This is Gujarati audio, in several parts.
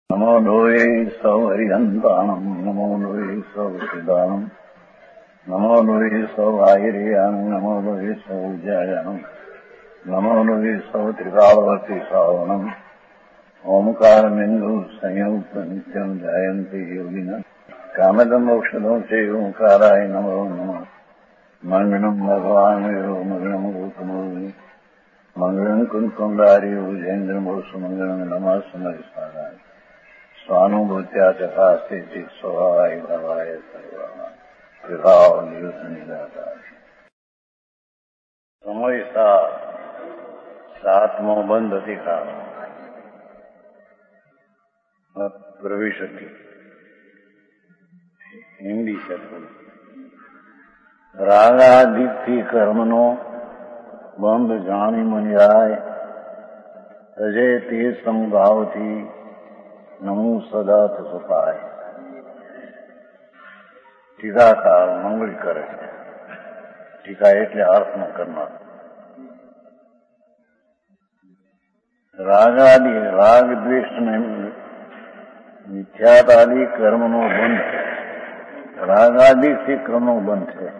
નમો લોહે સૌ હરિહંતાણમ નમો લોહે સૌ સિદાનમ નમો લોહે સૌ આહિર્યાનમ નમો લોહે સૌ જયાનમ નમો લોહે સૌ ત્રિકાળવતી સાવનમ ઓમકાર બિંદુ સંયુક્ત નિત્યમ જયંતિ યોગિના કામદમ મોક્ષદો છે ઓંકારાય નમો નમઃ મંગળમ ભગવાન વિરો મંગળમ ગોતમોહિ મંગળમ કુંકુંડારી ઉજેન્દ્રમો સુમંગળમ નમઃ સમરિસારાય સ્વાનુભૂત્યા ચકાસ્તે સ્વભાવાય ભવાય સર્વા વિભાવ નિયુત નિરાકાર સમયસા સાતમો બંધ અધિકાર પ્રવિશતિ હિન્દી શબ્દ રાગાદિથી કર્મનો બંધ જાણી મન્યાય તજે તે સમભાવથી નમું સદા સુપાય. ટીકાકાર મંગળ કરે છે. ટીકા એટલે અર્થમાં કરનાર. રાગાદિ રાગ દ્વેષ ને મિથ્યાતાદિ કર્મનો બંધ. રાગાદિથી કર્મનો બંધ છે.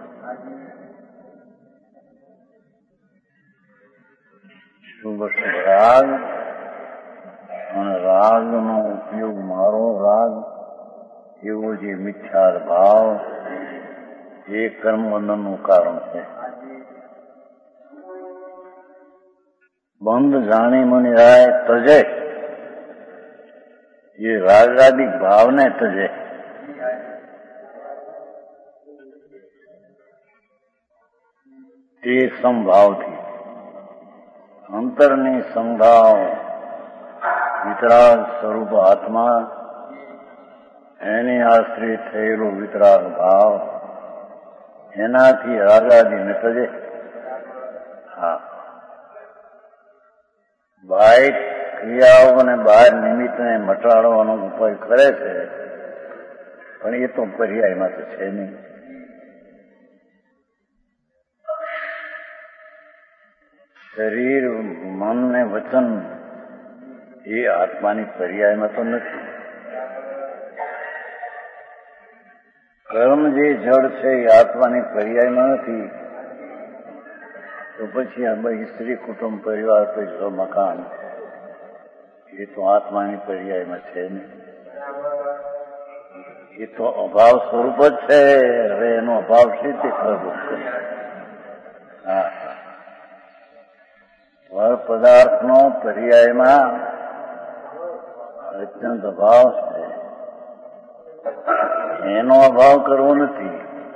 શુભ શુભ રાગ અને રાગનો ઉપયોગ મારો રાગ એવો જે મિથ્યા ભાવ એ કર્મબંધનનું કારણ છે. બંધ જાણી મને રાય તજે એ રાગાદિક ભાવને તજે. તે સમભાવથી અંતરની સંભાવ વિતરાગ સ્વરૂપ આત્મા એની આશ્રિત થયેલો વિતરાગ ભાવ એનાથી રાગાદિ ને તજે. હા, બાહ્ય ક્રિયાઓ અને બહાર નિમિત્તને મટાડવાનો ઉપાય કરે છે, પણ એ તો પર્યાયમાં તો છે નહીં. શરીર મન ને વચન એ આત્માની પર્યાયમાં તો નથી. કર્મ જે જડ છે એ આત્માની પર્યાયમાં નથી. તો પછી આ સ્ત્રી કુટુંબ પરિવાર પૈસો મકાન એ તો આત્માની પર્યાયમાં છે નહીં. એ તો અભાવ સ્વરૂપ જ છે. હવે એનો અભાવ શી રીતે કરવો? હા, પર પદાર્થનો પર્યાયમાં અત્યંત અભાવ છે. એનો અભાવ કરવો નથી.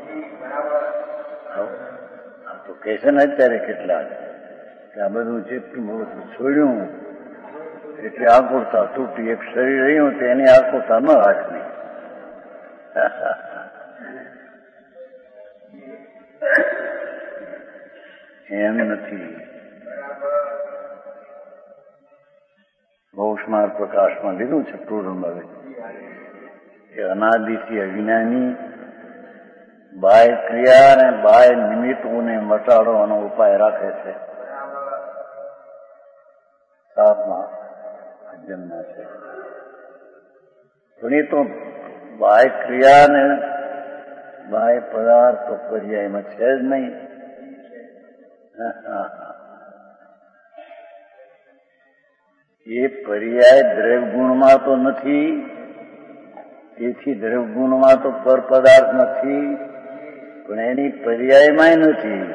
તો કે છે ને અત્યારે કેટલાક કે આ બધું જેટલું છોડ્યું એટલે આકુરતા તૂટી. એક શરીર રહ્યું તો એની આકુરતા ન રાખવી. એમ નથી. બહુસ્માર પ્રકાશમાં લીધું છે પ્લુરલમાં કે અનાદિથી અજ્ઞાની બાહ્ય ક્રિયા અને બાહ્ય નિમિત્તોને મટાડવાનો ઉપાય રાખે છે. સાતમા અજ્ઞાનના છે. પણ એ તો બાહ્ય ક્રિયા ને બાહ્ય પદાર્થ તો પર્યાયમાં છે જ નહીં. એ પર્યાય દ્રવ્યગુણમાં તો નથી. તેથી દ્રવ્યગુણમાં તો પર પદાર્થ નથી, પણ એની પર્યાયમાં નથી.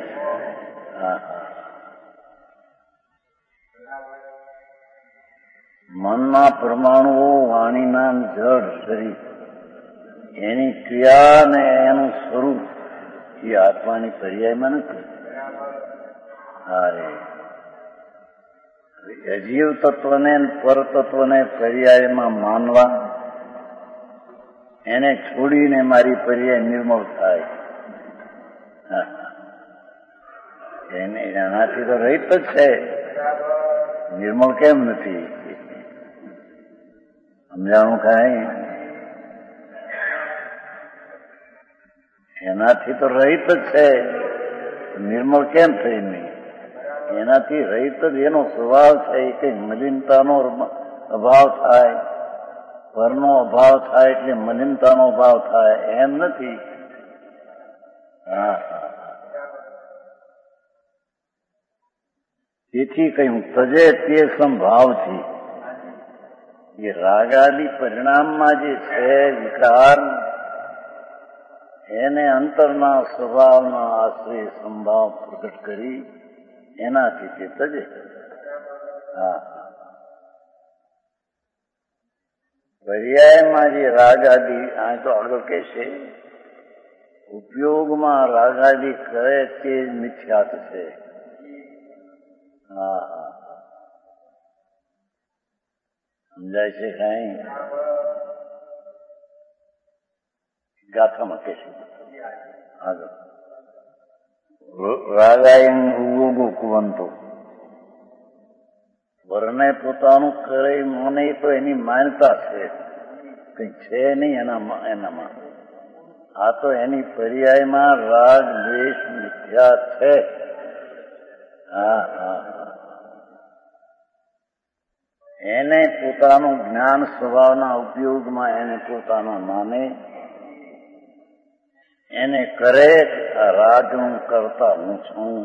મનના પરમાણુઓ વાણીના જડ શરીર એની ક્રિયા ને એનું સ્વરૂપ એ આત્માની પર્યાયમાં નથી. અજીવ તત્વને પરતત્વને પર્યાયમાં માનવા, એને છોડીને મારી પર્યાય નિર્મળ થાય. એનાથી તો રહિત જ છે. નિર્મળ કેમ નથી? સમજાણું કાંઈ? એનાથી તો રહિત જ છે. નિર્મળ કેમ થઈ નહીં? એનાથી રહિત જ એનો સ્વભાવ છે. એ કઈ મલિનતાનો અભાવ થાય પરનો અભાવ થાય એટલે મલિનતાનો અભાવ થાય એમ નથી. તેથી કહ્યું તજે તે સંભાવથી. એ રાગાદિ પરિણામમાં જે છે વિકાર, એને અંતરના સ્વભાવના આશ્રય સંભાવ પ્રગટ કરી એનાથી તે તજે. પર્યાયમાં જે રાગાદિ આ તો આગળ કહેશે, ઉપયોગમાં રાગાદિ કરે તે જ મિથ્યાત છે. સમજાય છે કઈ? ગાથામાં કહેશે આગળ. રાગાયન ઉગો કુવંતો, વરને પોતાનું કરે માને તો એની માન્યતા છે, કઈ છે નહીં એનામાં. આ તો એની પર્યાયમાં રાગ દ્વેષ મિથ્યા છે. એને પોતાનું જ્ઞાન સ્વભાવના ઉપયોગમાં એને પોતાના માને, એને કરે રાગ હું કરતા હું છું.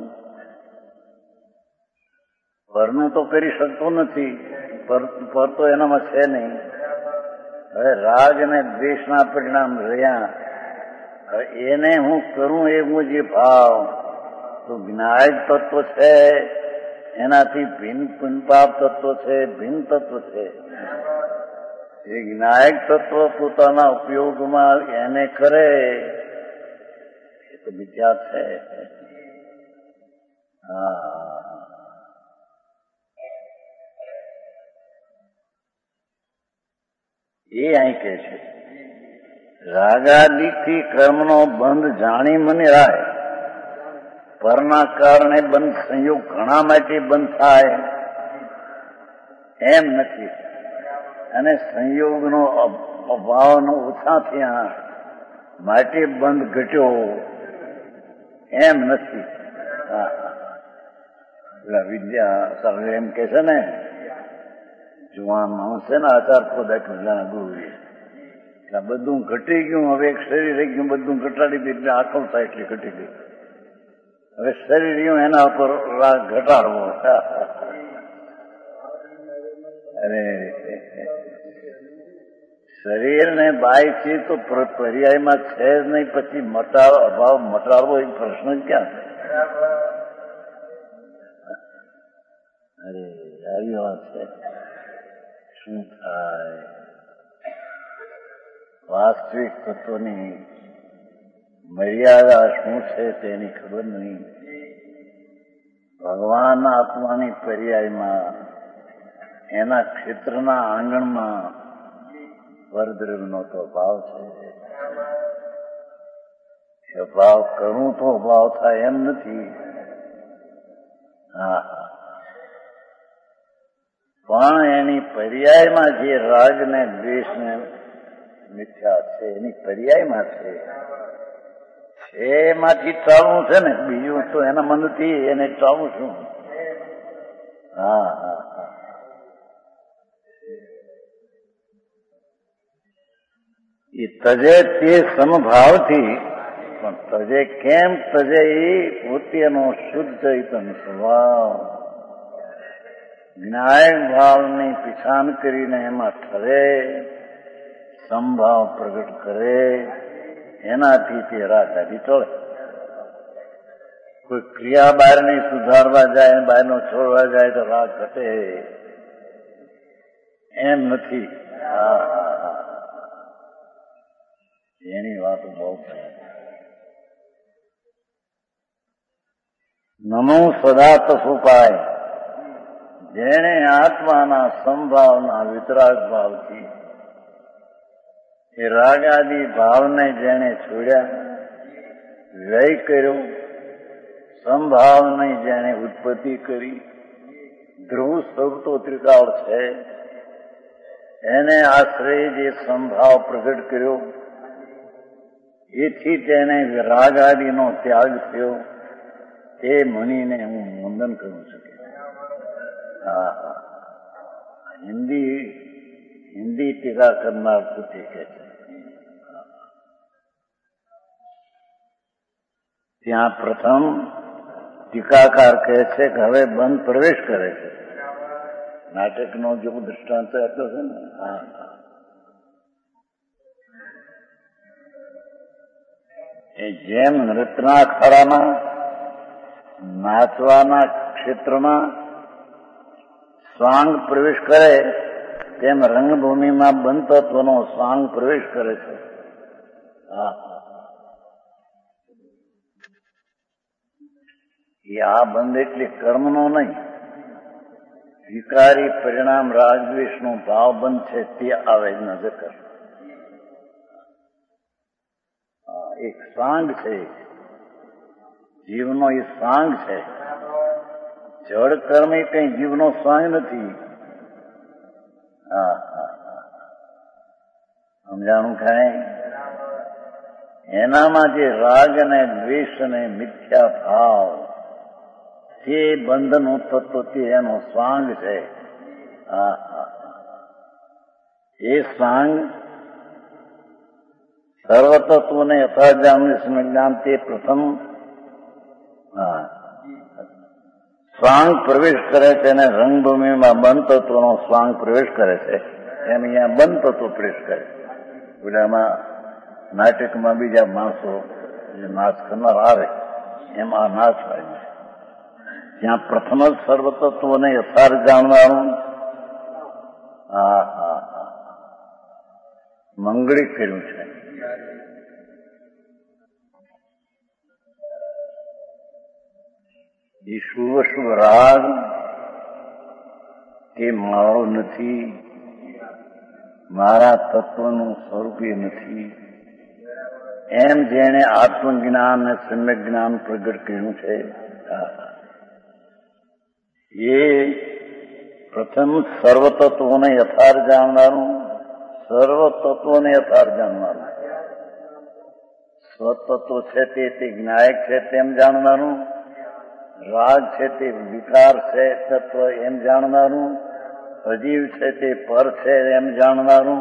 પરનું તો કરી શકતો નથી, પર તો એનામાં છે નહીં. હવે રાગ અને દ્વેષના પરિણામ રહ્યા, એને હું કરું એવું જે ભાવ તો જ્ઞાયક તત્વ છે, એનાથી ભિન્ન પાપ તત્વ છે, ભિન્ન તત્વ છે. એ જ્ઞાયક તત્વ પોતાના ઉપયોગમાં એને કરે એ તો મિથ્યા છે. એ અહીં કે છે રાગાદિથી કર્મનો બંધ જાણી મને રાય. પરના કારણે બંધ સંયોગ ઘણા માટે બંધ થાય એમ નથી, અને સંયોગનો અભાવનો ઓછા થયા માટે બંધ ઘટ્યો એમ નથી. પેલા વિદ્યા એમ કે છે ને, જુવાન માણસ છે ને આચાર પદાર્થ મજાના ગુરુ, એટલે બધું ઘટી ગયું. હવે એક શરીર રહી ગયું, બધું ઘટાડી દીધું એટલે આકલ થાય એટલી ઘટી ગઈ. હવે શરીર રહ્યું એના ઉપર રાગ ઘટાડવો. અરે શરીરને બાયથી તો પર્યાયમાં છે જ નહીં, પછી અભાવ મટાડવો એ પ્રશ્ન જ ક્યાં છે? અરે આવી વાત છે. શું થાય? વાસ્તવિક તત્વની મર્યાદા શું છે તેની ખબર નહીં. ભગવાન આત્માની પર્યાયમાં એના ક્ષેત્રના આંગણમાં પરદ્રવ્યનો તો ભાવ છે. ભાવ કરું તો ભાવ થાય એમ નથી. પણ એની પર્યાયમાં જે રાગ ને દ્વેષ ને મિથ્યા છે એની પર્યાયમાં છે, એમાંથી ટાળવું છે ને, બીજું તો એનામાં નથી, એને ટાળવું છું. એ તજે તે સમભાવથી, પણ તજે કેમ તજે? એ પોતેનો શુદ્ધ ચૈતન્ય સ્વભાવ જ્ઞાયક ભાવની પીછાણ કરીને એમાં ઠરે, સંભાવ પ્રગટ કરે, એનાથી તે રાગાદિ ટળે. કોઈ ક્રિયા બહારની સુધારવા જાય, બહારનો છોડવા જાય તો રાગ ઘટે એમ નથી. એની વાતો બહુ થાય. નમો સદા તસુપાય, જેણે આત્માના સંભાવના વિતરાગ ભાવથી એ રાગાદિ ભાવને જેણે છોડ્યા, વ્યય કર્યો, સંભાવની જેણે ઉત્પત્તિ કરી, ધ્રુવ સ્વરૂપ તો ત્રિકાળ છે, એને આશ્રય જે સંભાવ પ્રગટ કર્યો, એથી તેને રાગાદિનો ત્યાગ થયો. તે મુનિને હું વંદન કરું છું. હિન્દી હિન્દી ટીકા કરનાર પૂછે કે છે ત્યાં પ્રથમ ટીકાકાર કહે છે કે હવે બંધ પ્રવેશ કરે છે. નાટકનો જો દૃષ્ટાંત આપ્યો છે ને, એ જેમ નૃત્યના અખાડામાં નાચવાના ક્ષેત્રમાં સ્વાંગ પ્રવેશ કરે તેમ રંગભૂમિમાં બંધ તત્વનો સ્વાંગ પ્રવેશ કરે છે. એ આ બંધ એટલે કર્મનો નહીં, વિકારી પરિણામ રાગદ્વેષનો ભાવ બંધ છે તે આવે નજર કર. એક સાંગ છે, જીવનો એ સાંગ છે. જળ કર્મ એ કઈ જીવનો સાંગ નથી. સમજાણું ખાય? એનામાં જે રાગ અને દ્વેષ અને મિથ્યા ભાવ તે બંધનું તત્વ તે એનો સ્વાંગ છે. એ સ્વાંગ સર્વતત્વને યથાર્થજાનનું જ્ઞાન તે પ્રથમ સ્વાંગ પ્રવેશ કરે છે અને રંગભૂમિમાં બંધ તત્વનો સ્વાંગ પ્રવેશ કરે છે. એમ અહીંયા બંધ તત્વ પ્રવેશ કરે. પેલામાં નાટકમાં બીજા માણસો જે નાચ કરનાર આવે એમાં નાચ થાય છે. ત્યાં પ્રથમ જ સર્વતત્વને યથાર્થ જાણવાનું મંગળી કર્યું છે. એ શુભ શુભ રાગ એ મારો નથી, મારા તત્વનું સ્વરૂપ એ નથી, એમ જેણે આત્મજ્ઞાન અને સમ્યક જ્ઞાન પ્રગટ કર્યું છે. એ પ્રથમ સર્વતત્વોને યથાર્થ જાણનારું, સર્વતત્વોને યથાર્થ જાણનારું, સ્વતત્વ છે તે જ્ઞાયક છે તેમ જાણનારું, રાગ છે તે વિકાર છે તત્વ એમ જાણનારું, અજીવ છે તે પર છે એમ જાણનારું.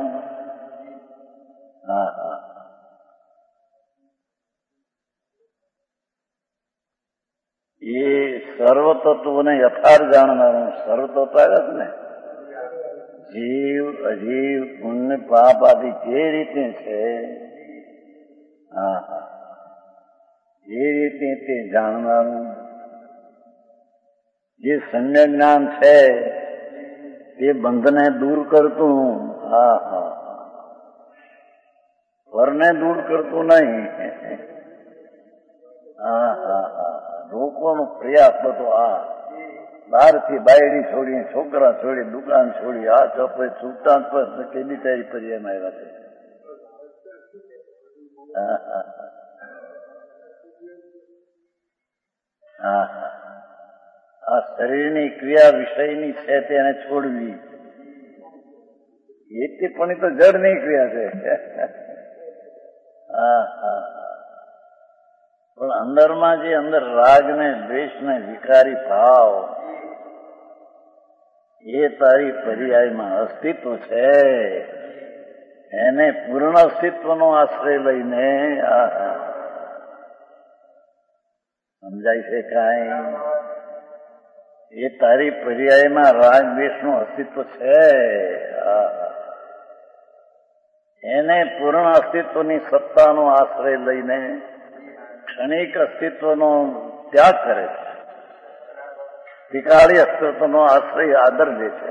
એ સર્વતત્વને યથાર્થ જાણનારું. સર્વતત્વ આવ્યા છે ને, જીવ અજીવ પુણ્ય પાપ આદિ જે રીતે છે એ રીતે તે જાણનારું. જે સમ્યક જ્ઞાન છે તે બંધને દૂર કરતું, પરને દૂર કરતું નહીં. લોકોનો પ્રયાસ બધો બહારથી બાયડી છોડી, છોકરા છોડી, દુકાન છોડી, આ ચોપડે સુલતાન પર કેદી તારી પર્યાયમાં આવ્યા છે. આ શરીરની ક્રિયા વિષયની છે તેને છોડવી, એ પણ તો જડની ક્રિયા છે. પણ અંદરમાં જે અંદર રાગ ને દ્વેષ ને વિકારી ભાવ એ તારી પર્યાયમાં અસ્તિત્વ છે. એને પૂર્ણ અસ્તિત્વનો આશ્રય લઈને સમજાય છે કાંઈ? એ તારી પર્યાયમાં રાગ દ્વેષનું અસ્તિત્વ છે. એને પૂર્ણ અસ્તિત્વની સત્તાનો આશ્રય લઈને ક્ષણિક અસ્તિત્વનો ત્યાગ કરે છે. વિકારી અસ્તિત્વનો આશ્રય આદર દે છે.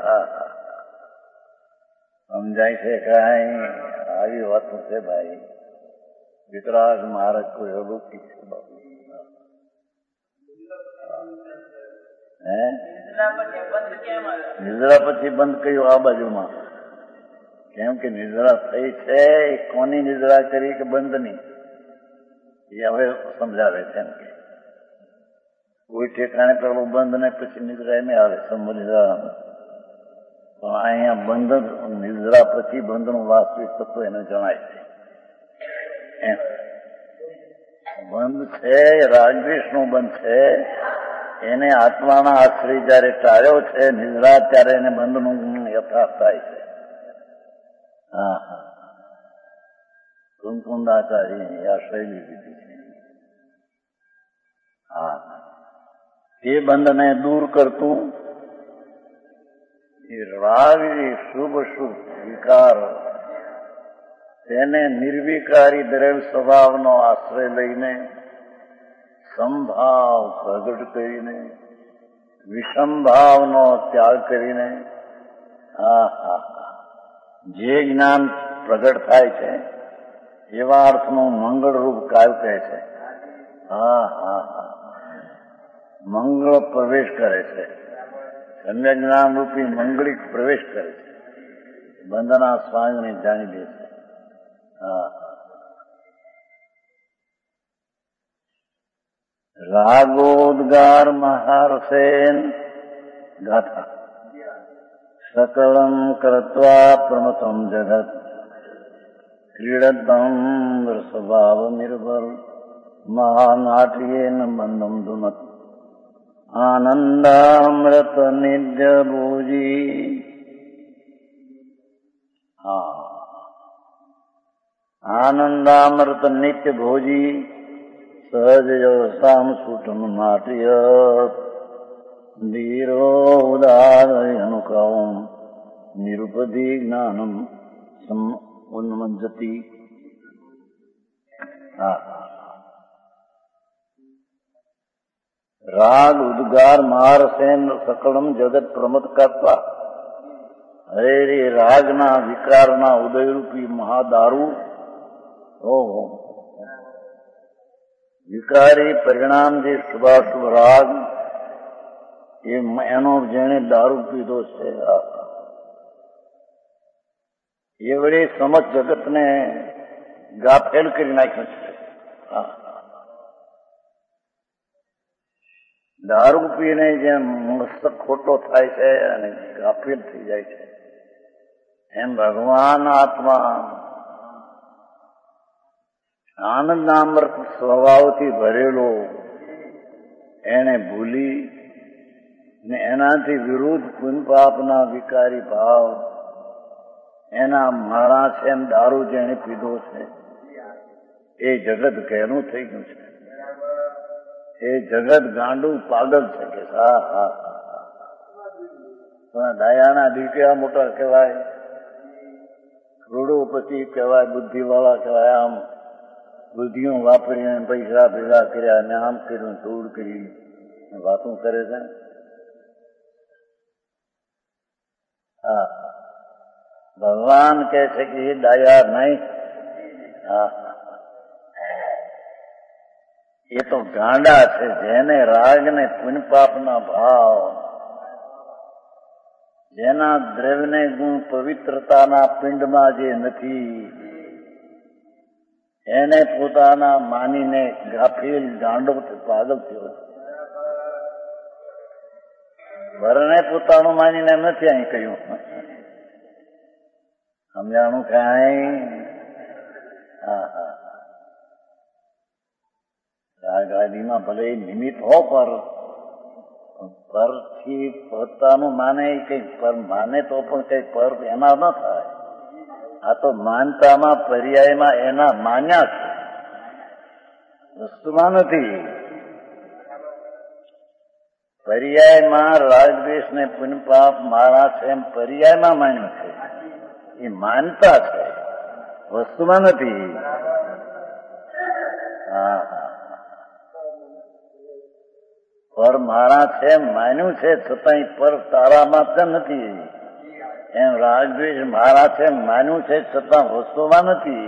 સમજાય છે કાંઈ? આવી વાતો છે ભાઈ. વિતરાગ મહારાજ કોઈ અલૌકિક છે બાબુ. નિદ્રા પછી બંધ કર્યું આ બાજુમાં. કેમ કે નિદ્રા થઈ છે, કોની નિદ્રા કરી કે બંધની એ હવે સમજાવે છે. એમ કે કોઈ ઠેકાણે પેલું બંધ ને પછી નિદ્રા એમ આવે નિદ્રા. પણ અહીંયા બંધ નિદ્રા પછી બંધનું વાસ્તવિક તત્વ એને જણાય છે. એમ બંધ છે, રાગદ્વેષનું બંધ છે. એને આત્માના આશ્રય જયારે ટાળ્યો છે નિદ્રા, ત્યારે એને બંધનું યથાર્થ થાય છે. હા હા, કુંકુંદાચાર્યની આ શૈલી લીધી છે. હા, એ બંધને દૂર કરતું એ રાગ એ શુભ શુભ વિકાર તેને નિર્વિકારી દ્રવ્ય સ્વભાવનો આશ્રય લઈને સમભાવ પ્રગટ કરીને વિષમભાવનો ત્યાગ કરીને જે જ્ઞાન પ્રગટ થાય છે એવા અર્થનું મંગળરૂપ કાર્ય કહે છે. મંગળ પ્રવેશ કરે છે, સમ્યક જ્ઞાન રૂપી મંગળિક પ્રવેશ કરે છે, બંધના સ્વાંગને જાણી દે છે. રાગોદ્ગાર મહારસેન ગાથા સકલમ કૃત્વા પ્રમથમ જગત ક્રીડતમ સ્વભાવ નિર્ભર મહાનાટ્યેન બંધમ ધુનત આનંદામૃત નિત્ય ભોજી. આનંદામૃત નિત્ય ભોજી સહજ સામ સુટમ નાટ્ય ધીરો ઉદારયનુકમ નિરુપધિ જ્ઞાનમ ઉન્મજ્જતિ. રાગ ઉદ્ગાર મહારસેન સકલમ જગત પ્રમદ કરતા. હરે રાગના વિકારના ઉદયરૂપી મહાદારૂ, ઓહો, વિકારી પરિણામ જે શુભાશુભ રાગ એનો જેને દારૂ પીધો છે એ વળી સમસ્ત જગતને ગાફેલ કરી નાખ્યું છે. દારૂ પીને જેમ મસ્તક ખોટો થાય છે અને ગાફેલ થઈ જાય છે એમ ભગવાન આત્મા આનંદામૃત સ્વભાવથી ભરેલો એને ભૂલી ને એનાથી વિરુદ્ધ પુનપાપના વિકારી ભાવ એના મારા છે એમ દારૂ જેને પીધો છે એ જગત ઘેરું થઈ ગયું છે. એ જગત ગાંડું પાગલ છે કે ડાયાના દીકરા મોટા કહેવાય, કરોડોપતિ કહેવાય, બુદ્ધિવાળા કહેવાય. આમ બુદ્ધિઓ વાપરીને પૈસા ભેગા કર્યા ને આમ કર્યું ધૂળ કરી વાતું કરે છે. ભગવાન કહે છે કે એ ડાયા નહીં, એ તો ગાંડા છે જેને રાગ ને પુણ્યપાપના ભાવ, જેના દ્રવ્યને ગુણ પવિત્રતાના પિંડમાં જે નથી એને પોતાના માનીને ગાફેલ ગાંડો પાગલ થયો છે. વરને પોતાનું માનીને નથી અહીં કહ્યું, સમજાણું કાંઈ. રાગાદીમાં ભલે નિમિત્ત હો પરથી પોતાનું માને કઈક પર માને તો પણ કઈક પર એના ન થાય. આ તો માનતામાં પર્યાયમાં એના માન્યા છે, વસ્તુમાં નથી. પર્યાયમાં રાગદ્વેષ ને પુણ્યપાપ મારા છે એમ પર્યાયમાં માન્યું છે, એ માનતા છે, વસ્તુમાં નથી. પર મારા છે માન્યું છે છતાં પર તારા માત્ર નથી. એમ રાગદ્વેષ મારા છે માન્યું છે છતાં વસ્તુમાં નથી.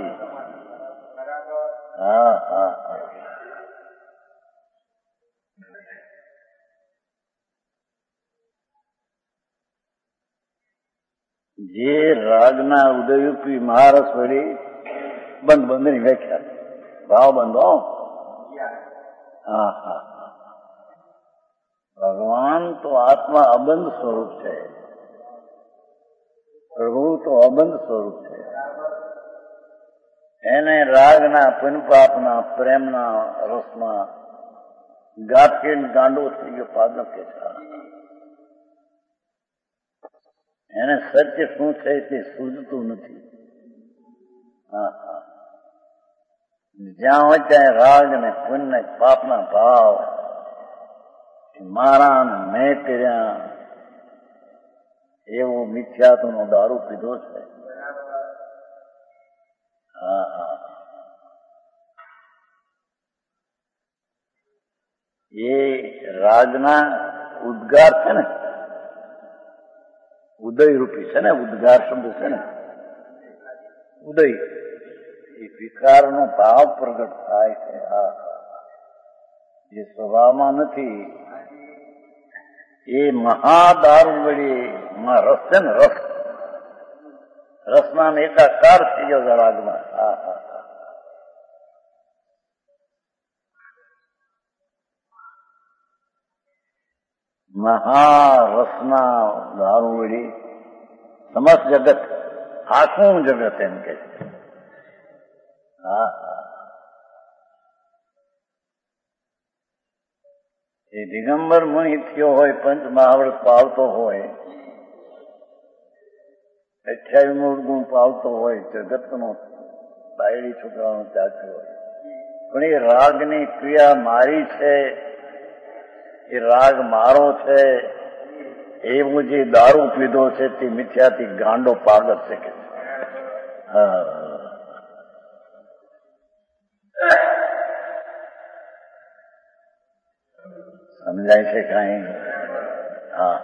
જે રાગના ઉદયરૂપી મહારસ વળી બંધની વ્યાખ્યા ભાવ બંધો. ભગવાન તો આત્મા અબંધ સ્વરૂપ છે, પ્રભુ તો અબંધ સ્વરૂપ છે. એને રાગના પુનપાપના પ્રેમના રસમાં ગાફેલ ગાંડો થઈ ગયો પાગલ કે છે. એને સત્ય શું છે તે સૂઝતું નથી. હા હા, જ્યાં હોય ત્યાં રાગ ને પુણ્ય પાપના ભાવ, મારા ને મેં કર્યા એવો મિથ્યાત્વનો દારૂ પીધો છે. હા હા, એ રાગના ઉદ્ગાર છે ને, ઉદય રૂપી છે ને, ઉદ્ગાર શબ્દ છે ને, ઉદય, એ વિકારનો ભાવ પ્રગટ થાય છે. હા, જે સ્વભાવમાં નથી એ મહાદારૂ વળી રસ છે ને, રસ, રસના એકાકાર થઈ ગયો રાગમાં. હા હા, મહારસના દારૂ વળી સમસ્ત જગત, આખું જગત એમ કે છે. હા હા, એ દિગંબર મુનિ થયો હોય, પંચ મહાવ્રત પાવતો હોય, 28 ગુણ પાવતો હોય, જગતનો બાયડી છોકરાનો ત્યાગ હોય, પણ એ રાગની ક્રિયા મારી છે, એ રાગ મારો છે, એવું જે દારૂ પીધો છે તે મિથ્યાથી ગાંડો પાગલ છે કે. સમજાય છે કઈ? હા,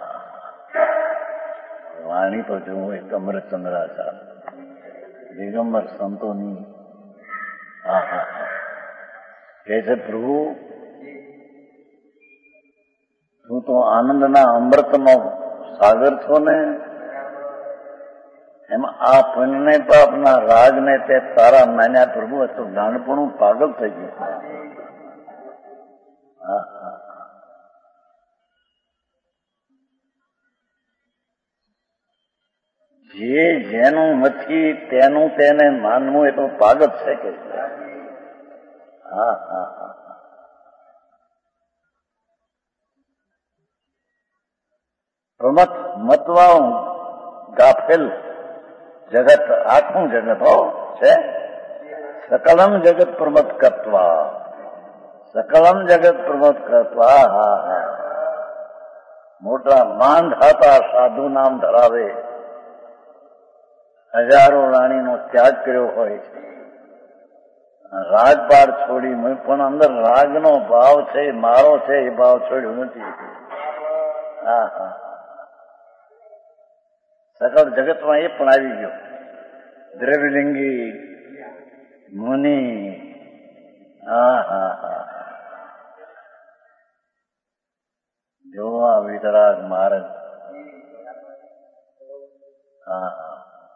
વાણી તો જોવું એક અમૃતચંદ્રાચાર દિગંબર સંતોની. હા હા, કે છે પ્રભુ તું તો આનંદના અમૃતનો સાગર છો ને, એમાં આ પુણ્ય પાપના રાગને તે તારા માન્યા પ્રભુ, તો નાનપણું પાગલ થઈ ગયું. હા હા, જે જેનું નથી તેનું તેને માનવું એ તો પાગલ છે કે. હા હા હા, પ્રમત મતવાળું ગાફેલ જગત, આખું જગત હો છે. સકલમ જગત પ્રમત કરતા, સકલમ જગત પ્રમત કરતા. હા હા, મોટા માન હતા, સાધુ નામ ધરાવે, હજારો રાણીનો ત્યાગ કર્યો હોય છે, રાજપાટ છોડી, પણ અંદર રાગનો ભાવ છે, મારો છે, એ ભાવ છોડ્યો નથી. હા હા, સકળ જગતમાં એ પણ આવી ગયો. દ્રવ્યલિંગી મુનિ. હા હા હા, જોવા વિતરાગ માર્ગ. હા હા,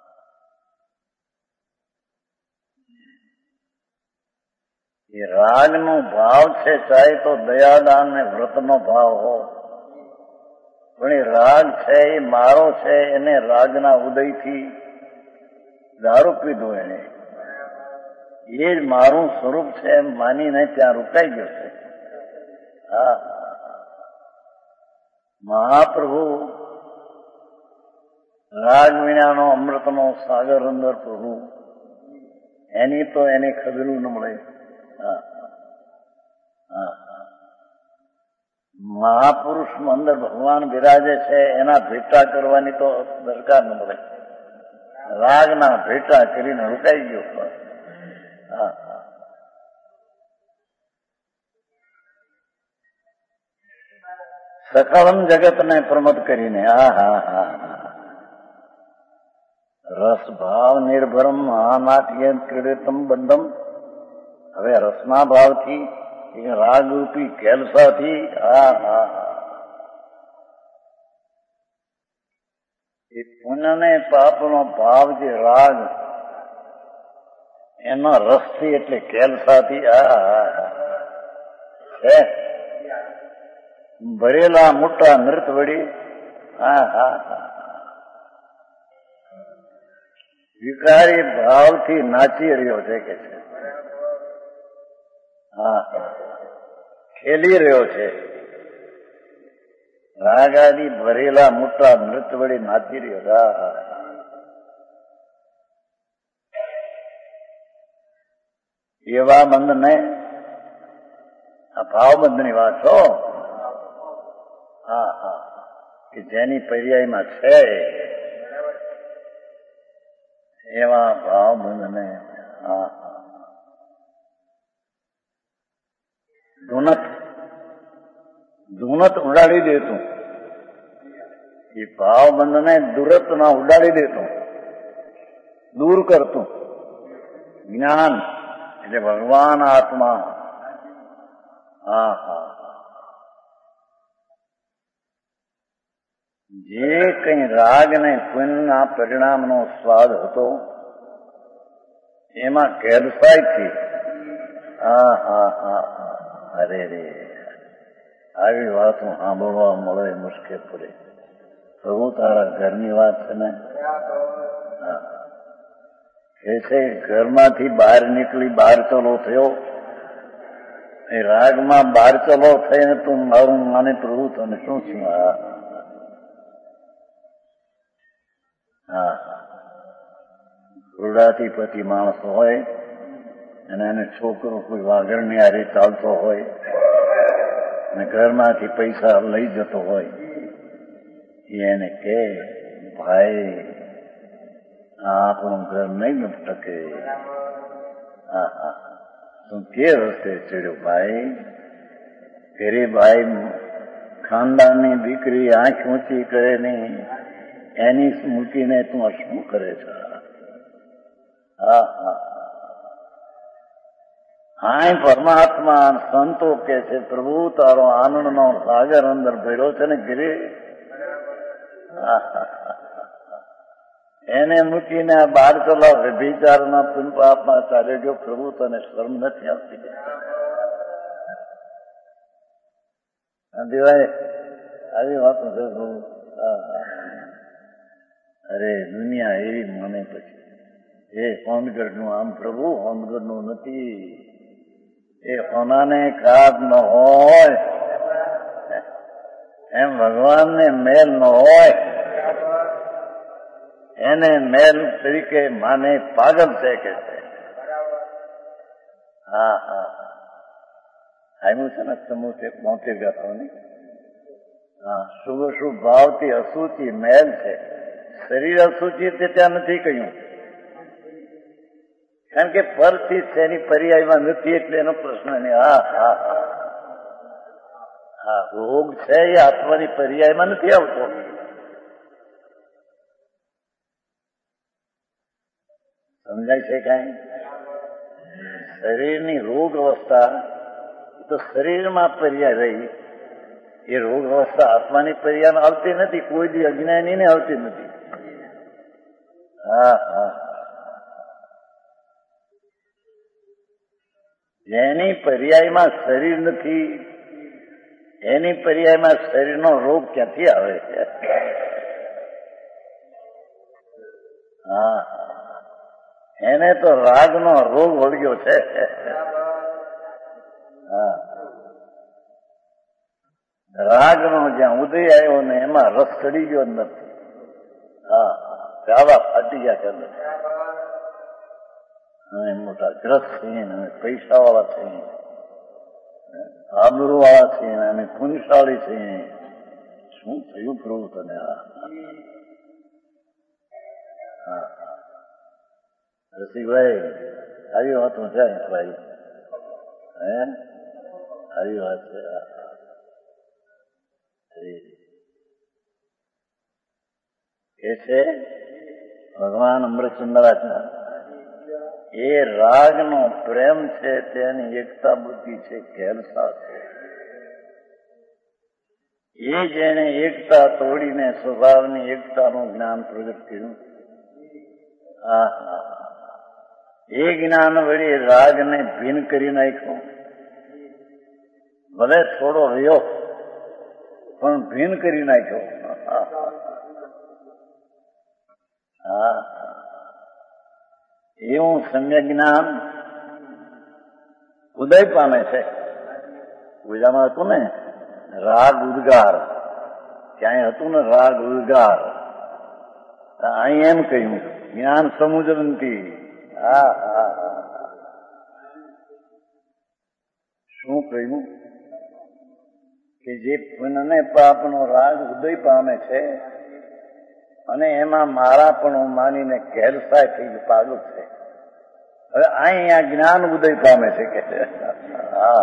એ રાગનો ભાવ છે, ચાહે તો દયાદાન ને વ્રતનો ભાવ હો, પણ એ રાગ છે, એ મારો છે, એને રાગના ઉદયથી દારૂ પીધો એને, એ જ મારું સ્વરૂપ છે એમ માનીને ત્યાં રોકાઈ ગયો છે. હા, મહાપ્રભુ રાગ વિનાનો અમૃતનો સાગર અંદર પ્રભુ, એની તો એને ખબરું ન મળે. હા હા, મહાપુરુષ અંદર ભગવાન બિરાજે છે, એના ભેટા કરવાની તો દરકાર ન મળે. રાગના ભેટા કરીને રોકાઈ ગયો. હા, સકળમ જગતને પ્રમત કરીને. હા હા હા, રસ ભાવ નિર્ભરમ મહાનાટ્ય ક્રીડિતમ બંધમ. હવે રસના ભાવથી, રાગરૂપી કેલસાથી. હા હા હા, એ પુણ્ય ને પાપનો ભાવ જે રાગ, એના રસથી એટલે કેલસાથી. હા હા હા, છે ભરેલા મોટા નૃત વળી. હા હા હા, વિકારી ભાવથી નાચી રહ્યો છે કે છે. હા, ખેલી રહ્યો છે. રાગાદી ભરેલા મોટા નૃત્ય વળી નાચી રહ્યો. હા હા, એવા બંધને આ ભાવબંધની વાત છો. હા હા, કે જેની પર્યાયમાં છે એવા ભાવબંધને. હા હા, ધૂનત ઉડાડી દેતું, એ ભાવબંધને દુરતમાં ઉડાડી દેતું, દૂર કરતું. જ્ઞાન એટલે ભગવાન આત્મા. હા હા, જે કઈ રાગ ને પુણ્યના પરિણામનો સ્વાદ હતો એમાં ગેરસાઈથી. હા હા હા, અરે રે, આવી વાતો સાંભળવા મળે મુશ્કેલ પડે. પ્રભુ તારા ઘરની વાત છે ને. કે છે ઘરમાંથી બહાર નીકળી બહાર ચલો થયો, એ રાગમાં બહાર ચલો થઈને તું મારું માને પ્રભુ તને શું છું. હા, રૂડાતીપતિ માણસ હોય અને એને છોકરો કોઈ વાઘરની હારે ચાલતો હોય અને ઘરમાંથી પૈસા લઈ જતો હોય, એને કે ભાઈ આ આપણું ઘર નહીં ટકે. હા હા, તું કે રસ્તે ચડ્યો ભાઈ? ઘરે ભાઈ ખાનદાનની દીકરી આંખ ઊંચી કરે નહીં, એની મૂકીને તું શું કરે છે? હા હા, હા, પરમાત્મા સંતો કે છે પ્રભુ તારો આનંદનો સાગર અંદર ભર્યો છે ને ઘરે. એને મૂકીને બહાર ચલાવ વ્યભિચારના પાપમાં ચાલે ગયો. પ્રભુ તને શરમ નથી આવતી? દેવાય આવી વાતો છે પ્રભુ. અરે દુનિયા એવી માને પછી એ હોનગઢનું આમ પ્રભુ હોનગઢનું નથી. એ હોનાને ખાદ ન હોય એમ ભગવાનને મેલ ન હોય એને મેલ તરીકે માને પાગલ છે કે છે. હા હા, આવ્યું છે ને 72 ગાથાઓની. હા, શુભ શુભ ભાવથી અસુચિ મેલ છે. શરીર અસુચિ તે ત્યાં નથી કહ્યું, કારણ કે પરથી છે એની પર્યાયમાં નથી એટલે એનો પ્રશ્ન નહીં. હા હા હા, રોગ છે એ આત્માની પર્યાયમાં નથી આવતો. સમજાય છે કઈ? શરીરની રોગ અવસ્થા તો શરીરમાં પર્યાય રહી, એ રોગ અવસ્થા આત્માની પર્યાયમાં આવતી નથી. કોઈ દી અજ્ઞાનીને આવતી નથી. હા હા, જેની પર્યાયમાં શરીર નથી એની પર્યાયમાં શરીરનો રોગ ક્યાંથી આવે છે? હા, એને તો રાગનો રોગ વળગ્યો છે. હા, રાગનો જ્યાં ઉદય આવ્યો ને એમાં રસ ચડી ગયો નથી. હા, ચાવા ફાટી ગયા છે. અમે મોટા ગ્રસ્ત છીએ ને અમે પૈસા વાળા છીએ, આબરૂ વાળા છીએ ને અમે પુણ્યશાળી છીએ. શું થયું પ્રભુ તને? હા, રસિકભાઈ આવી વાતો છે ભાઈ. હે, આવી વાત છે. એ છે ભગવાન અમૃતચંદ્રાચાર્ય. એ રાગનો પ્રેમ છે તેની એકતા બુદ્ધિ છે, ખેલસા છે. એ જેને એકતા તોડીને સ્વભાવની એકતાનું જ્ઞાન પ્રગટ કર્યું. એ જ્ઞાન વળી રાગને ભીન કરી નાખ્યો. ભલે થોડો રહ્યો પણ ભીન કરી નાખ્યો. હા, એવું સમ્યક જ્ઞાન ઉદય પામે છે. પૂજામાં હતું ને રાગ ઉદ્ગાર, ક્યાંય હતું ને રાગ ઉદ્ગાર. અહીં એમ કહ્યું જ્ઞાન સમુદ્રંતી. હા હા, કહ્યું કે જે પુણ્ય પાપનો રાગ ઉદય પામે છે અને એમાં મારા પણ માનીને ઘેરસાય થઈ ગયું, પાગલ છે. હવે અહીંયા જ્ઞાન ઉદય પામે છે કે હા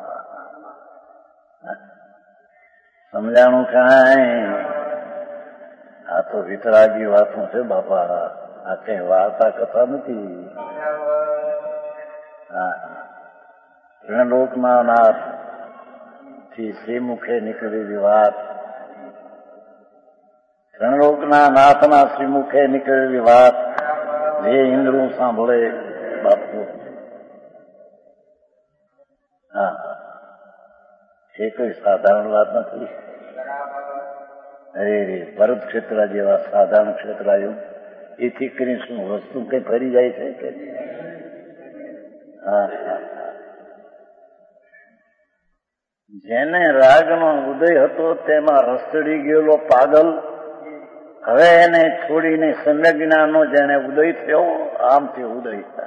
સમજાણું કાંઈ? આ તો વિતરાગી વાતો છે બાપા, આ કઈ વાર્તા કથા નથી. હા લોકના નાથ થી શ્રીમુખે નીકળેલી વાત, ત્રણલોકના નાથના શ્રીમુખે નીકળેલી વાત જે ઇન્દ્રો સાંભળે બાપુ. હા એ કોઈ સાધારણ વાત નથી. અરે ભરત ક્ષેત્ર જેવા સાધારણ ક્ષેત્રાયું એથી કરી શું વસ્તુ કઈ ફરી જાય છે કે? હા જેને રાગનો ઉદય હતો તેમાં રસડી ગયેલો પાગલ હવે એને છોડીને સમ્યક જ્ઞાનનો જેને ઉદય થયો આમથી ઉદય થાય.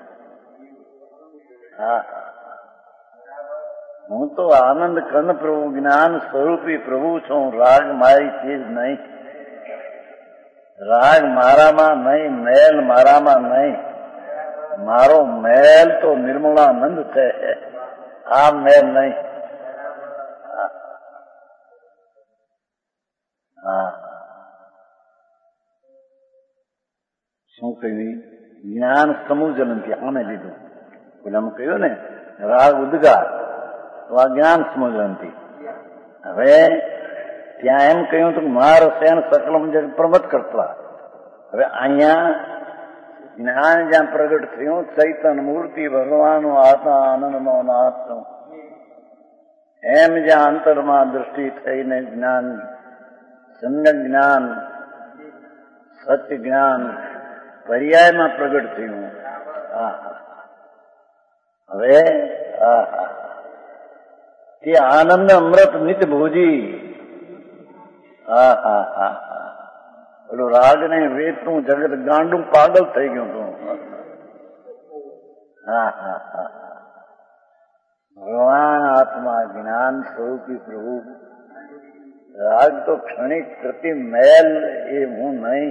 હા હું તો આનંદ કંદ પ્રભુ જ્ઞાન સ્વરૂપી પ્રભુ છું. રાગ મારી ચીજ નહીં, રાગ મારામાં નહીં, મેલ મારામાં નહીં. મારો મેલ તો નિર્મળાનંદ છે, આ મેલ નહીં. હા શું કહ્યું? જ્ઞાન સમુજનથી આને લીધું. પેલા કહ્યું ને રાગ ઉદગાર, તો આ જ્ઞાન સમુજનથી. હવે ત્યાં એમ કહ્યું હતું માર સેન સકલમ જગ પ્રમત કરતા. હવે અહીંયા જ્ઞાન જ્યાં પ્રગટ થયું, ચૈતન મૂર્તિ ભગવાનનો આત્મા આનંદનો નાથ, એમ જ્યાં અંતરમાં દૃષ્ટિ થઈને જ્ઞાન, સમ્યક જ્ઞાન, સત્ય જ્ઞાન પર્યાયમાં પ્રગટ થયું. હવે તે આનંદ અમૃત નિત્ય ભોજી. પેલું રાગ ને વેતનું જગત ગાંડું પાગલ થઈ ગયું હતું. ભગવાન આત્મા જ્ઞાન સ્વરૂપી પ્રભુ. રાગ તો ક્ષણિક પ્રતિ મેલ એ હું નહીં.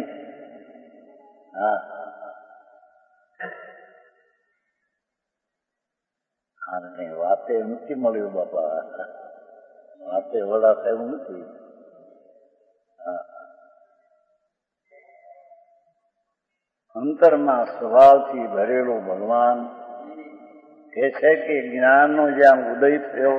વાતે નથી મળ્યું બાપા, વાતે વડા થયું નથી. અંતરમાં સ્વભાવથી ભરેલો ભગવાન કે છે કે જ્ઞાનનો જ્યાં ઉદય થયો,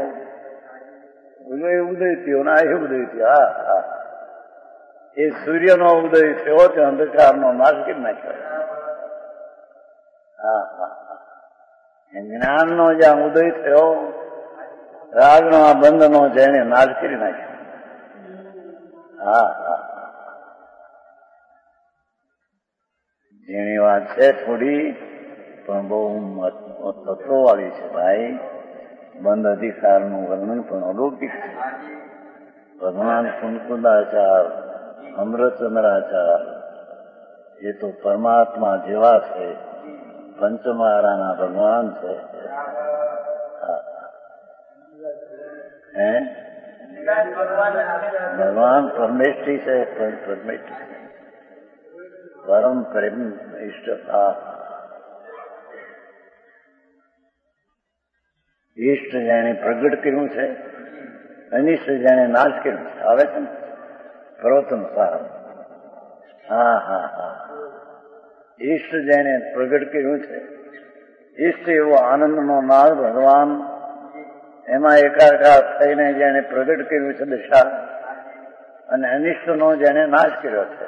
ઉદય થયો ના એ ઉદય થયો. એ સૂર્યનો ઉદય થયો તે અંધકારનો નાશ કરી નાખ્યો. જ્ઞાનનો જ્યાં ઉદય થયો, રાગનો આ બંધનો જેને નાશ કરી નાખ્યો. જેની વાત છે થોડી પણ બહુ તત્વો વાળી છે ભાઈ. બંધ અધિકારનું વર્ણન પણ અલૌકિક છે. ભગવાન કુંકુદાચાર, અમૃતચંદ્રાચાર એ તો પરમાત્મા જેવા છે, પંચમહારાના ભગવાન છે. ભગવાન પરમેષ્ઠી છે, પરમ પ્રેમ ઇષ્ટતા. ઇષ્ટ જેને પ્રગટ કર્યું છે, અનિષ્ટ જેને નાશ કર્યું છે. આવે છે ને પ્રવચન સાર. ઇષ્ટ જેને પ્રગટ કર્યું છે, ઇષ્ટ એવો આનંદનો નાદ ભગવાન, એમાં એકાકાર થઈને જેને પ્રગટ કર્યું છે દશા, અને અનિષ્ટનો જેને નાશ કર્યો છે.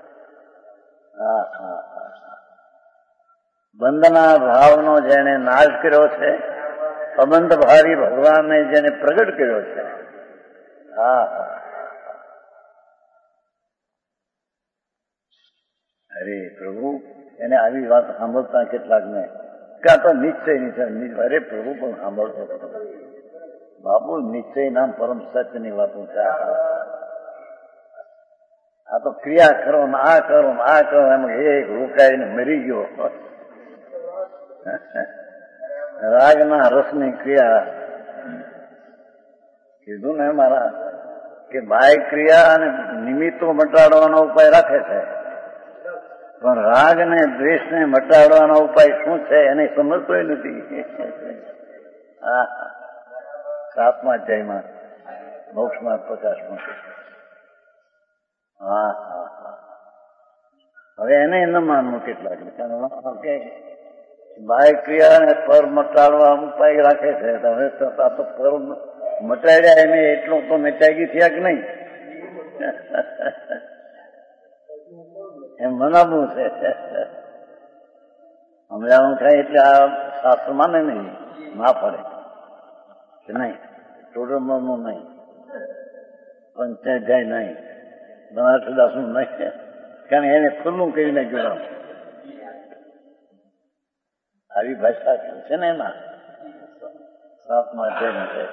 બંધના ભાવનો જેને નાશ કર્યો છે, અબંધ ભારી ભગવાનને જેને પ્રગટ કર્યો છે. અરે પ્રભુ, એને આવી વાત સાંભળતા કેટલાકને કાં તો નિશ્ચયની છે. અરે પ્રભુ પણ સાંભળતો બાપુ, નિશ્ચય નામ પરમ સત્યની વાતો છે. આ તો ક્રિયા કરો ને આ કરો ને આ કરો, એમ એક રોકાઈને મરી ગયો. રાગના રસની ક્રિયા કીધું ને મારા કે બાહ્ય ક્રિયા અને નિમિત્તો મટાડવાનો ઉપાય રાખે છે, પણ રાગ ને દ્વેષ ને મટાડવાનો ઉપાય શું છે એને સમજતો નથી. હા, 7મા અધ્યાયમાં મોક્ષમાં પ્રકાશમાં. હા હા હા. હવે એને ન માનવું કેટલાક કે બાહ્ય ક્રિયા ને પર મટાડવા ઉપાય રાખે છે. હવે આ તો પર મટાડ્યા એને એટલું તો મચાગી થયા કે નહીં એમ મનાવવું છે. સમજાવવાનું થાય એટલે આ શાસ્ત્ર માને નહીં, ના પડે કે નહીં, ટોટરમનું નહીં, પંચાયત નહીં, બનાસદાસનું નહીં, કારણ એને ખુલ્લું કરીને જોડાવું. આવી ભાષા છે ને એમાં 7મા અધ્યાયમાં છે.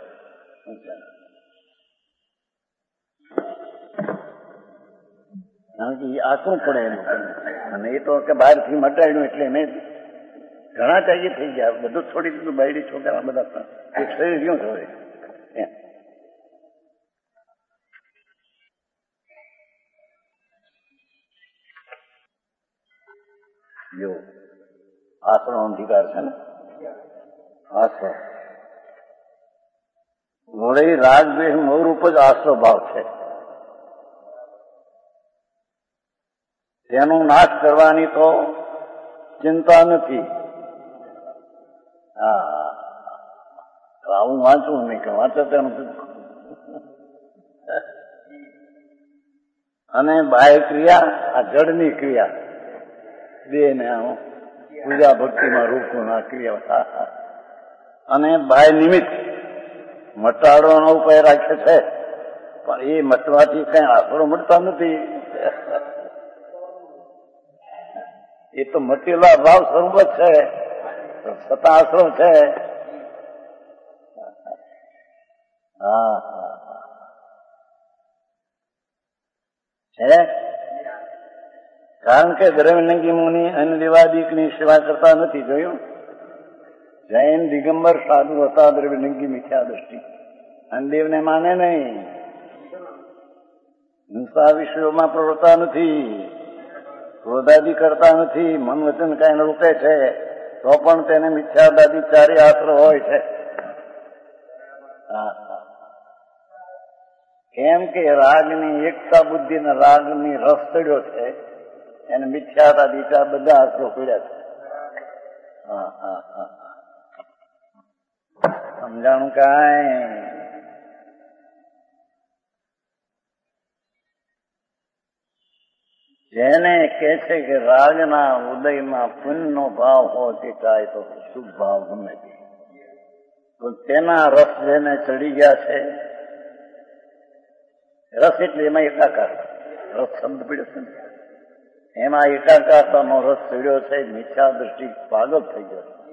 કારણ કે આકરું પડે એનું, અને એ તો કે બહારથી મટાડ્યું એટલે એને ઘણા ચાઈએ થઈ ગયા. બધું છોડી દીધું, બાયડી છોકરા બધા એક શરીર ક્યું થયું. જો આશ્રમ અધિકાર છે ને, આશ્રમ વળી રાગ દ્વેષ મૂળરૂપ જ આશ્રય ભાવ છે. તેનો નાશ કરવાની તો ચિંતા નથી. હા, આવું વાંચવું નહીં કે વાંચતા નથી. અને બાહ્ય ક્રિયા આ જડની ક્રિયા બે ને પૂજા ભક્તિમાં રૂપના ક્રિયા, અને બાહ્ય નિમિત્ત મટાડવાનો ઉપાય રાખે છે, પણ એ મટવાથી કઈ આશરો મળતા નથી. એ તો મટેલા ભાવ સ્વરૂપ જ છે, છતાં આશ્રમ છે. હા છે, કારણ કે દ્રવ્યલિંગી મુનિ અને દેવાદિકની સેવા કરતા નથી. જોયું, જૈન દિગંબર સાધુ હતા, દ્રવ્યલિંગી મિથ્યા દ્રષ્ટિ, અને દેવને માને નહીં, હિંસા વિષયોમાં પ્રવૃત્તા નથી, ક્રોધાદિ કરતા નથી, મન વચન કાંઈ રોકે છે તો પણ તેને મિથ્યાદાદિ ચારે આશ્રય હોય છે. કેમ કે રાગની એકતા બુદ્ધિને રાગની રસ ચડ્યો છે, એને મિથ્યાદાદિ ચાર બધા આશ્રય પીડ્યા છે. સમજાણું કાંઈ? જેને કે છે કે રાગના ઉદયમાં પુણ્યનો ભાવ હોય તે કાય તો શુભ ભાવ ગમે તે, તો તેના રસ જેને ચડી ગયા છે, રસ એટલે એમાં એકાકાર, રસ શબ્દ પીડ્યો છે ને, એમાં એકાકારતાનો રસ ચડ્યો છે, મિથ્યા દ્રષ્ટિ પાગલ થઈ ગયો છે.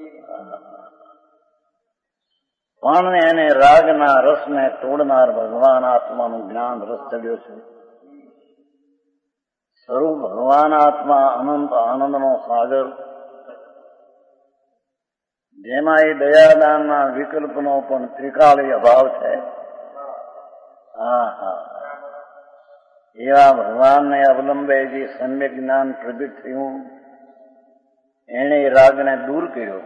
પણ એને રાગના રસને તોડનાર ભગવાન આત્માનું જ્ઞાન રસ ચડ્યો છે. સ્વરૂપ ભગવાન આત્મા અનંત આનંદનો સાગર, જેમાં એ દયાદાનના વિકલ્પનો પણ ત્રિકાળી અભાવ છે. એવા ભગવાનને અવલંબે જે સમ્યક જ્ઞાન પ્રગટ થયું, એણે રાગને દૂર કર્યો.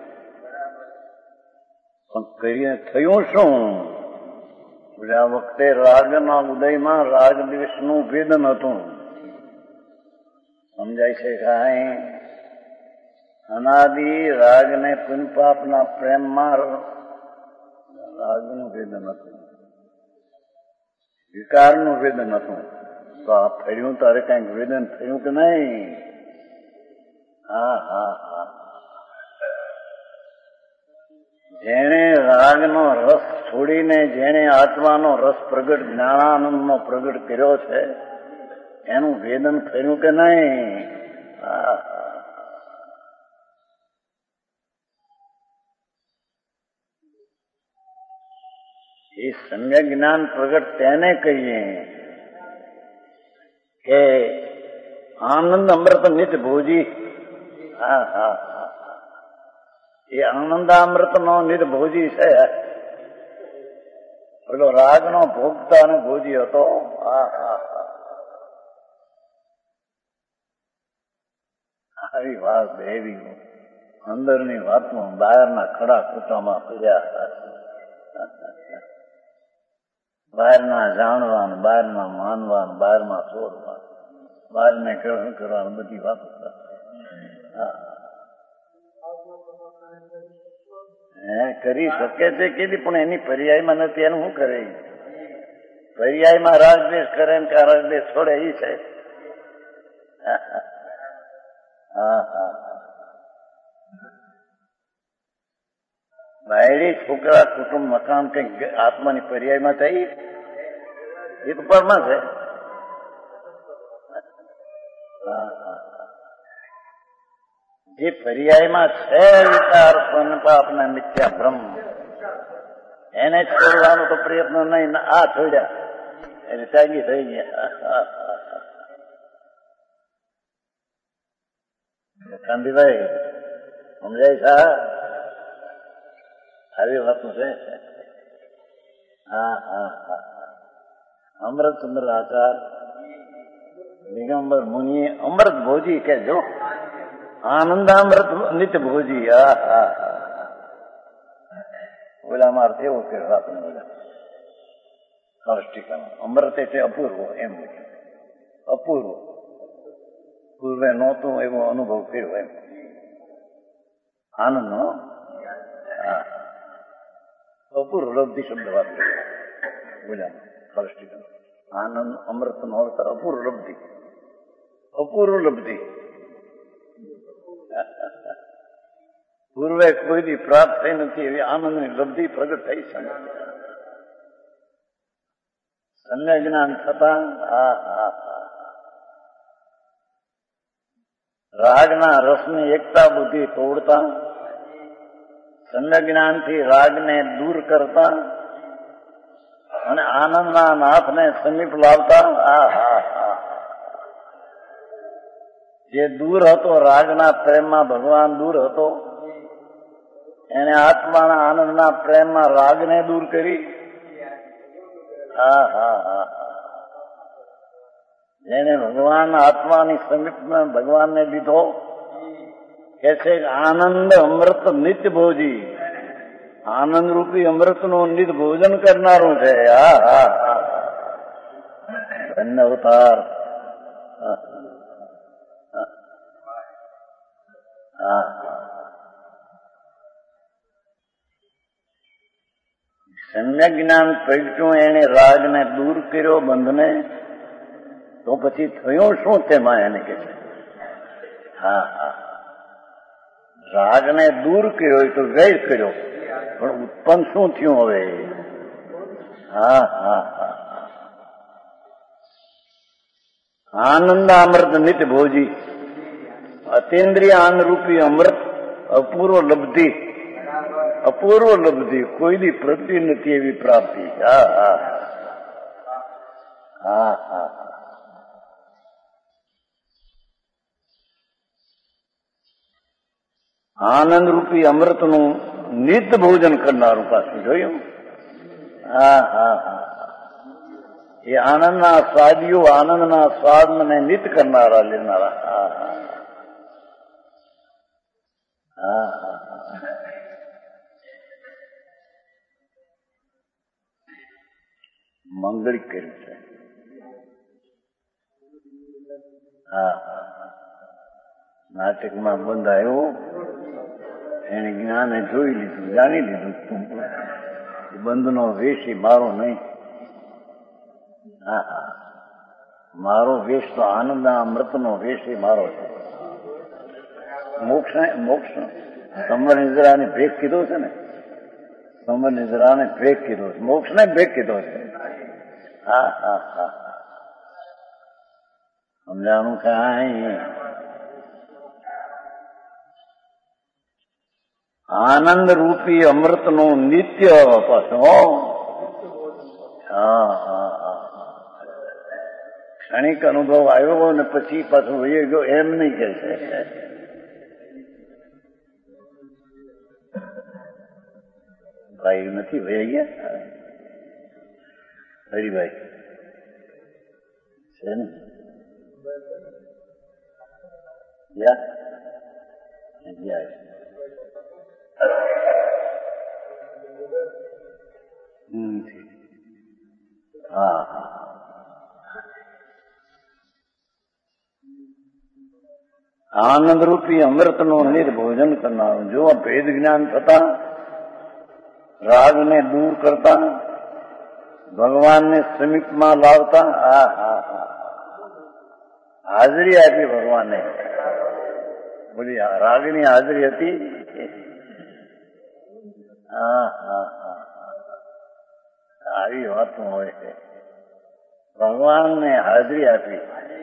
પણ કરીને થયું શું? આ વખતે રાગના ઉદયમાં રાગ દ્વેષનું ભેદન હતું. સમજાય છે કાંઈ? અનાદિ રાગને પુનપાપના પ્રેમમાં રાગનું ભેદન હતું, વિકારનું ભેદન હતું. તો આ થયું તારે કઈક વેદન થયું કે નહીં? જેણે રાગનો રસ છોડીને જેણે આત્માનો રસ પ્રગટ જ્ઞાનાનંદનો પ્રગટ કર્યો છે, એનું વેદન થયું કે નહીં? એ સમ્યક જ્ઞાન પ્રગટ તેને કહીએ કે આનંદ અમૃત નિત ભોજી. એ આનંદામૃત નો નિત ભોજી છે. પેલો રાગનો ભોગતા અને ભોજી હતો. આવી વાત એવી અંદરની વાતમાં બહારના ખડા ખૂટામાં પડ્યા હતા. બહારના જાણવાનું, બહારના માનવાનું, બહારમાં છોડવાનું, બહારને ગ્રહણ કરવાનું, બધી વાતો કરી શકે છે કે પણ એની પર્યાયમાં નથી. એનું શું કરે? પર્યાયમાં રાજદેશ કરે ને કે રાજદેશ છોડે એ છે. બાયડી છોકરા કુટુંબ મકાન કઈ આત્માની પર્યાયમાં થઈ એ તો પરમાં છે. જે પર્યાયમાં છે વિચાર પાપના મિથ્યા બ્રહ્મ એને છોડવાનો તો પ્રયત્ન નહીં. આ છોડ્યા એને ત્યાગી થઈ ગયા. કાંતિભાઈ સમજાય છે? આવી વાતું છે. અમૃતચંદ્ર આચાર દિગંબર મુનિએ અમૃત ભોજી કે જો આનંદામૃત નિત્ય ભોજી. ઓલા મારે એવું કે આપણે બોલ્યા સ્પષ્ટીકરણ. અમૃત એટલે અપૂર્વ એમ અપૂર્વ પૂર્વે નહોતું એવો અનુભવ કર્યો એમ આનંદ નો અપૂર્વ લબ્ધિ શબ્દ વાત બોલ્યા સ્પષ્ટીકરણ. આનંદ અમૃત નો અર્થ અપૂર્વ લબ્ધિ. અપૂર્વ લબ્ધિ પૂર્વે કોઈની પ્રાપ્ત થઈ નથી એવી આનંદની લબ્ધિ પ્રગટ થઈ છે. સમ્યક જ્ઞાન થતા રાગના રસની એકતા બુદ્ધિ તોડતા, સમ્યક જ્ઞાનથી રાગને દૂર કરતા અને આનંદના નાથને સમીપ લાવતા. જે દૂર હતો રાગના પ્રેમમાં ભગવાન દૂર હતો એને આત્માના આનંદના પ્રેમમાં રાગને દૂર કરી. જેને ભગવાન આત્માની સમીપમાં ભગવાનને લીધો કે છે આનંદ અમૃત નિત્ય ભોજી. આનંદ રૂપી અમૃતનું નિત ભોજન કરનારું છે. ધન્ય અવતાર. સમ્યક જ્ઞાન પ્રગટ્યું એને રાગને દૂર કર્યો બંધને. તો પછી થયું શું તેમાં એને કે છે રાગને દૂર કર્યો એ તો વેર કર્યો પણ ઉત્પન્ન શું થયું હવે? આનંદામૃત નિત્ય ભોજી. અતેન્દ્રિય આનંદરૂપી અમૃત અપૂર્વ લબ્ધિ. અપૂર્વ લબ્ધિ કોઈની પ્રતિ નથી એવી પ્રાપ્તિ. આનંદ રૂપી અમૃતનું નિત્ય ભોજન કરનારું પાછું જોયું. એ આનંદના સ્વાદીઓ આનંદના સ્વાદને નિત કરનારા લેનારા. મંગળિક કર્યું છે. નાટકમાં બંધાયું એને જ્ઞાને જોઈ લીધું, જાણી લીધું બંધનો વેશ મારો નહીં. મારો વેશ તો આનંદના અમૃતનો વેશ મારો છે. મોક્ષ સંવર નિદ્રાને ભેગ કીધો છે ને. સંવર નિદ્રાને ભેગ કીધો છે. મોક્ષને ભેગ કીધો છે. સમજાણું કાંઈ? આનંદ રૂપી અમૃતનું નિત્ય પાછો. ક્ષણિક અનુભવ આવ્યો ને પછી પાછું વહી ગયો એમ નહીં કે છે. ભાઈ નથી વહી ગયા. હરિભાઈ છે ને હા હા આનંદ રૂપી અમૃતનું નિર્ભોજન કરનારું જો ભેદ જ્ઞાન થતા રાગને દૂર કરતા ભગવાનને સમીપમાં લાવતા હા હા હા હાજરી આપી ભગવાને બોલી રાગની હાજરી હતી હા હા હા આવી વાતો હોય છે ભગવાનને હાજરી આપી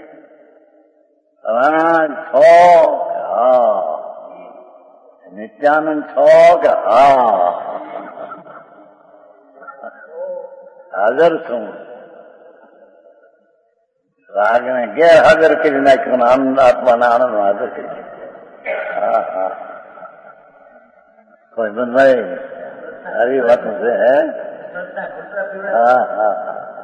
નિત્યાનંદ છો કે હા હાજર છું રાગને ગેરહાજર કરી નાખ્યો આનંદ આત્માના આનંદ હાજર કરી હા હા કોઈ બંધાઈ આવી વાત છે હે હા હા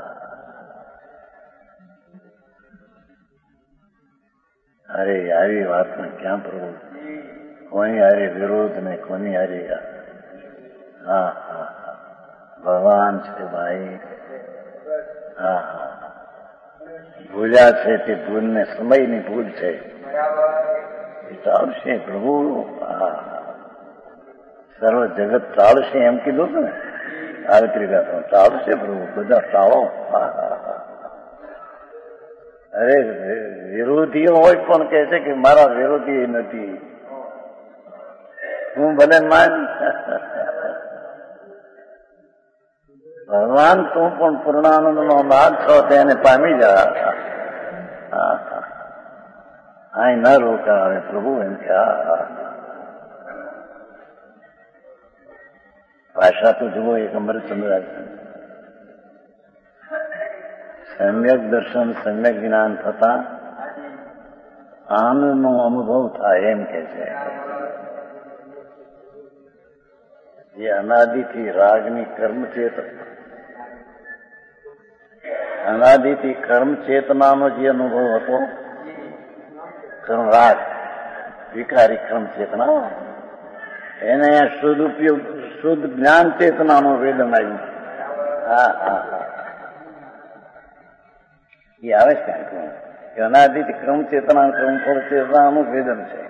અરે આવી વાતમાં ક્યાં પ્રભુ કોની હારે વિરોધ ને કોની હારે હા હા ભગવાન છે ભાઈ હા હા ભૂલ્યા છે તે ભૂલને સમયની ભૂલ છે એ ચાલશે પ્રભુ હા સર્વ જગત ચાલશે એમ કીધું ને સાવિત્રી તો ચાલશે પ્રભુ બધા ટાળો અરે વિરોધીઓ હોય પણ કહે છે કે મારા વિરોધી નથી હું ભલે માન ભગવાન તું પણ પૂર્ણાનંદ નો નાદ છો તેને પામી જા અહીં ન રોકાવે પ્રભુ એમ કે ભાષા તો જુઓ એક અમરચંદ્ર સમ્યક દર્શન સમ્યક જ્ઞાન થતા આનંદનો અનુભવ થાય એમ કે છે જે અનાદિથી રાગની અનાદિથી કર્મ ચેતનાનો જે અનુભવ હતો રાગ વિકારી કર્મ ચેતના એને શુદ્ધ ઉપયોગ શુદ્ધ જ્ઞાન ચેતનાનું વેદન આવ્યું હા હા હા એ આવે છે કે અનાદિથી ક્રમ ચેતના ક્રમ ફળ ચેતનાનું વેદન છે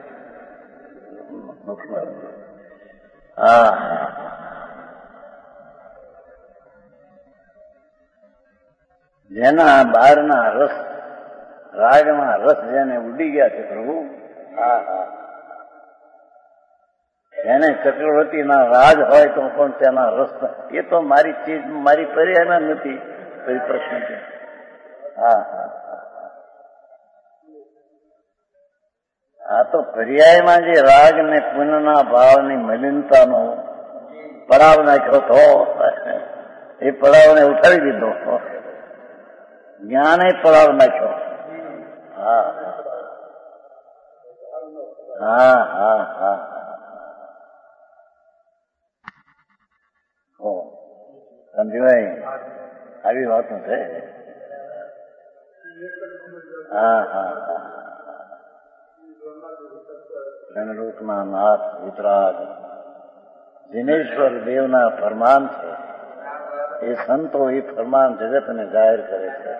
હા હા જેના બહારના રસ રાગના રસ જેને ઉડી ગયા છે પ્રભુ હા હા એને ચક્રવર્તીના રાજ હોય તો પણ તેના રસ એ તો મારી ચીજ મારી પર્યાયમાં નથી કોઈ પ્રશ્ન છે હા હા આ તો પર્યાયમાં જે રાગ ને પુનઃના ભાવની મલિનતાનો પડાવ નાખ્યો હતો એ પડાવને ઉઠાવી દીધો જ્ઞાને પડાવ નાખ્યો હા હા હા હા સમજીભાઈ આવી વાતો છે હા હા હા ચંદ્રલોકના નાથ વિતરાગ દિનેશ્વર દેવના ફરમાન છે એ સંતો એ ફરમાન જગતને જાહેર કરે છે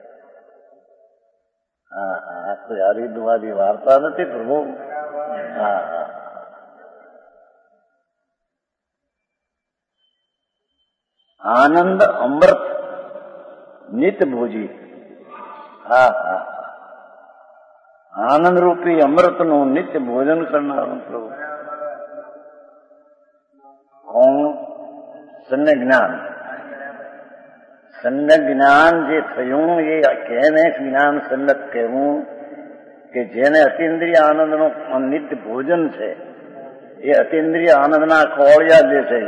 હા હા કોઈ હરિદ્વારી વાર્તા નથી પ્રભુ હા હા આનંદ અમૃત નિત ભોજી હા હા આનંદ રૂપી અમૃતનું નિત્ય ભોજન કરનારું પ્રભુ કોણ સમ્યક જ્ઞાન સમ્યક જ્ઞાન જે થયું એ કેને જ્ઞાન સમ્યક કહેવું કે જેને અતિન્દ્રિય આનંદનું નિત્ય ભોજન છે એ અતિન્દ્રિય આનંદના કોળિયા જે છે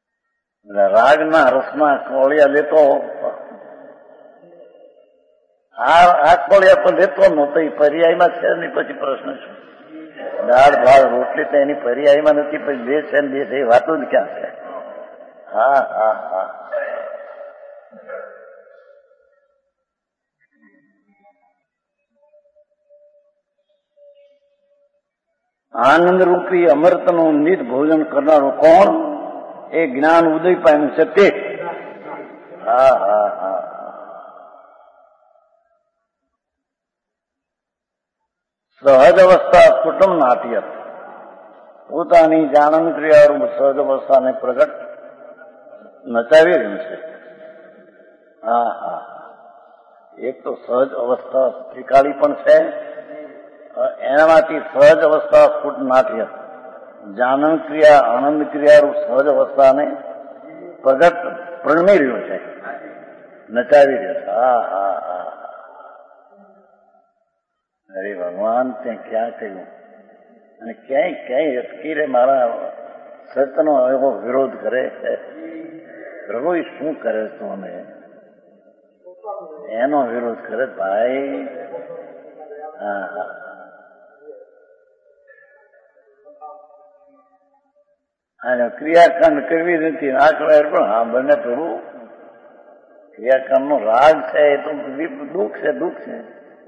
રાગના રસના કોળિયા લેતો આ કોળિયા પણ લેતો નહોતો, એ પર્યાયમાં છે નહીં. પછી પ્રશ્ન શું? દાળ ભાત રોટલી તો એની પર્યાયમાં નથી, પછી બે છે ને બે છે, એ વાતો જ ક્યાં છે? હા હા હા. આનંદ રૂપી અમૃતનું નિત ભોજન કરનારું કોણ? એ જ્ઞાન ઉદય પામ્યું છે તે. હા હા હા. સહજ અવસ્થા કુટુંબ નાટ્ય, પોતાની જાણન ક્રિયારૂપ સહજ અવસ્થાને પ્રગટ નચાવી રહ્યું છે. હા હા. એક તો સહજ અવસ્થા ત્રિકાળી પણ છે, એનામાંથી સહજ અવસ્થા સ્ફુટ નાટ્ય જાનન ક્રિયા આનંદ ક્રિયારૂપ સહજ અવસ્થાને પ્રગટ પ્રણમી રહ્યો છે, નચાવી રહ્યો છે. હા હા હા. અરે ભગવાન તે ક્યાં કહ્યું, અને ક્યાંય ક્યાંય અટકી રે મારા સતનો એવો વિરોધ કરે છે. પ્રભુ શું કરે તું? અમે એનો વિરોધ કરે ભાઈ. હા હા. અને ક્રિયાકાંડ કરવી નથી આ કહેવાય પણ હા બંને પ્રભુ ક્રિયાકાંડ નો રાગ છે, એ તો દુઃખ છે, દુઃખ છે.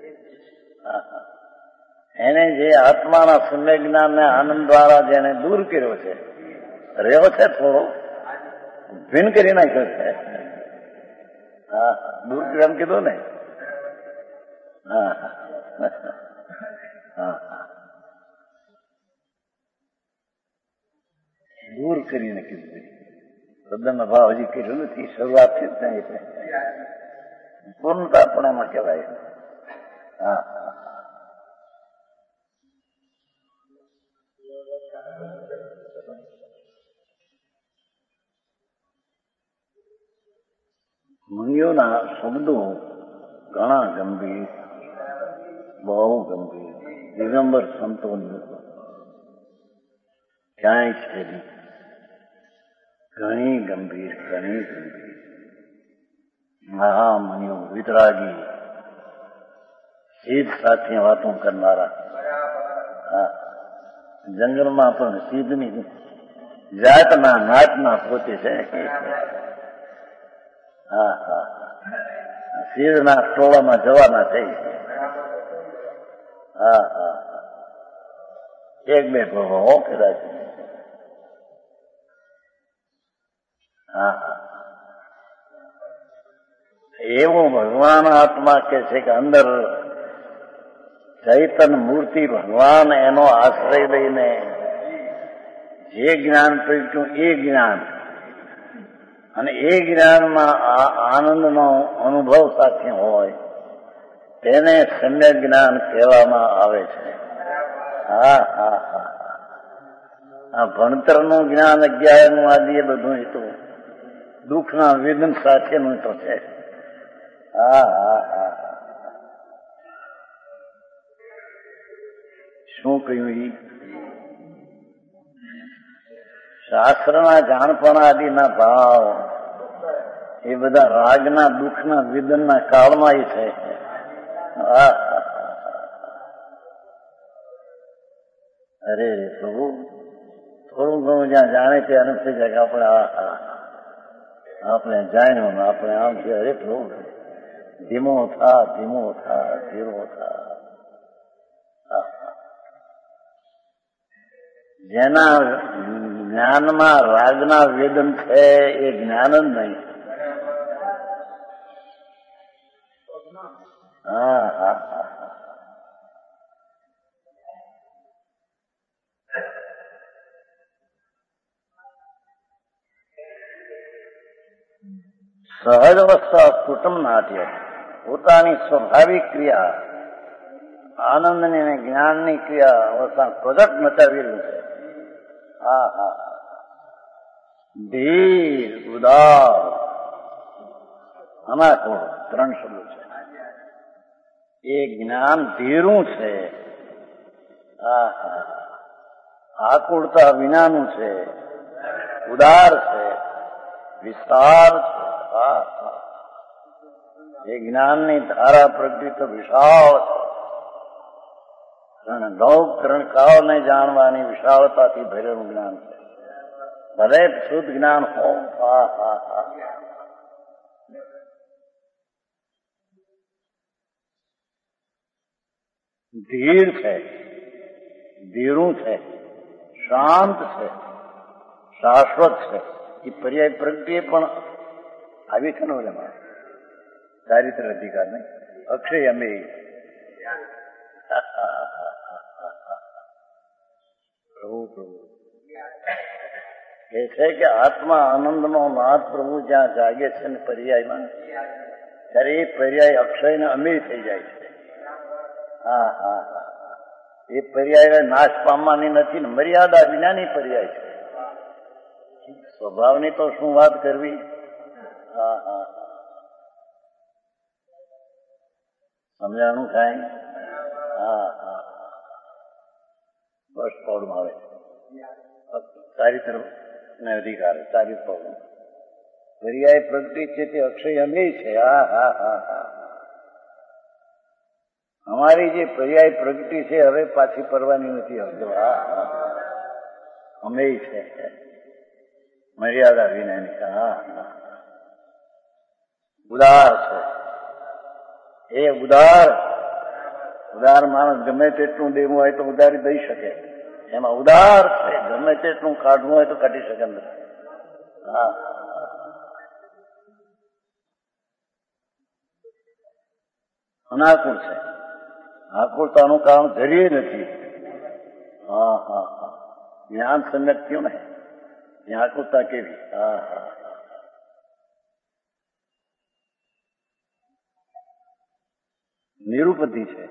એને જે આત્માના સમ્યક જ્ઞાન ને આનંદ દ્વારા જેને દૂર કર્યો છે, રહ્યો છે, થોડો ભિન્ન કરી નાખ્યો છે. હા દૂર કર્યો એમ કીધું ને. હા હા. દૂર કરીને કીધું. તદ્દન અભાવ હજી કર્યું નથી, શરૂઆતથી જ નહીં છે. પૂર્ણતા પણ એમાં કહેવાય. હા. મુનિઓના શબ્દો ઘણા ગંભીર, બહુ ગંભીર, દિગંબર સંતોની ક્યાંય છે નહીં. ઘણી ગંભીર, ઘણી ગંભીર મહામુનિઓ, વિતરાગી, સિદ્ધ સાથે વાતો કરનારા. જંગલમાં પણ સિદ્ધની જાતના નાતના પોતે છે. હા હા. સિદ્ધના ટોળામાં જવાના થઈ. હા હા. એક બે ભગવો કદાચ. હા હા. એવું ભગવાન આત્મા કે છે કે અંદર ચૈતન્ય મૂર્તિ ભગવાન એનો આશ્રય લઈને જે જ્ઞાન પ્રગટ્યું એ જ્ઞાન, અને એ જ્ઞાનમાં આનંદનો અનુભવ સાથે હોય તેને સમ્યક જ્ઞાન કહેવામાં આવે છે. હા હા હા. આ ભણતરનું જ્ઞાન, અજ્ઞાનનું આદિ એ બધું એ તો દુઃખના વેદન સાથેનું તો છે. હા હા હા. શું કહ્યું? એ શાસ્ત્રના જાણપણા આદિના ભાવ એ બધા રાગના દુઃખના વેદનના કાળમાં એ છે. અરે પ્રભુ થોડું ઘણું જ્યાં જાણે છે અને થઈ જાય કે આપણે જાણ્યું ને આપણે આમ છે. અરે પ્રભુ ધીમો થા, ધીમો થા, ધીરો થા. જેના જ્ઞાનમાં રાગના વેદન છે એ જ્ઞાન જ નહીં. હા હા હા. સહજ અવસ્થા કુટુંબ નાટ્ય, પોતાની સ્વાભાવિક ક્રિયા આનંદની અને જ્ઞાનની ક્રિયા અવસ્થા પ્રગટ નચાવી રહ્યું છે. હા હા. ધીર, ઉદાર, અનાકુળ ત્રણ શબ્દો છે. એ જ્ઞાન ધીરું છે. હા હા. આકુળતા વિનાનું છે, ઉદાર છે, વિસ્તાર છે. હા હા. એ જ્ઞાનની ધારા પ્રગતિ તો વિશાળ છે. લોક ત્રણકાળને જાણવાની વિશાળતાથી ભરેલું જ્ઞાન છે. ભલે શુદ્ધ જ્ઞાન હો, ધીર છે, ધીરું છે, શાંત છે, શાશ્વત છે. એ પર્યાય પ્રગતિ પણ આવી છે ને એમાં ચારિત્ર અધિકાર નહીં, અક્ષય અમે પ્રભુ પ્રભુ એ છે કે આત્મા આનંદનો નાથ પ્રભુ જ્યાં જાગે છે ને પર્યાયમાં, ત્યારે એ પર્યાય અક્ષય ને અમીર થઈ જાય છે. હા હા હા, એ પર્યાય નાશ પામવાની નથી ને મર્યાદા વિનાની પર્યાય છે. સ્વભાવની તો શું વાત કરવી. હા હા, સમજાણું થાય. હા હા, બસ પૌડમાં આવે ચારિત્ર ને અધિકાર ચારિત્ર પૌડ પર્યાય પ્રગતિ છે તે અક્ષય અમે છે. હા હા હા હા, અમારી જે પર્યાય પ્રગતિ છે હવે પાછી પરવાની નથી આવતો. હા હા, અમે છે મર્યાદા વિનાની. હા હા, ઉદાર છે એ ઉદાર. ઉદાર માણસ ગમે તેટલું દેવું હોય તો ઉદારી દઈ શકે, એમાં ઉદાર છે. ગમે તેટલું કાઢવું હોય તો કાઢી શકે અંદર. હા, અનાકુળ છે. આકુળતાનું કામ ધરીએ નથી. હા હા હા, જ્ઞાન સમ્યક થયું ને ત્યાં આકુળતા કેવી. હા હા, નિરુપતિ છે,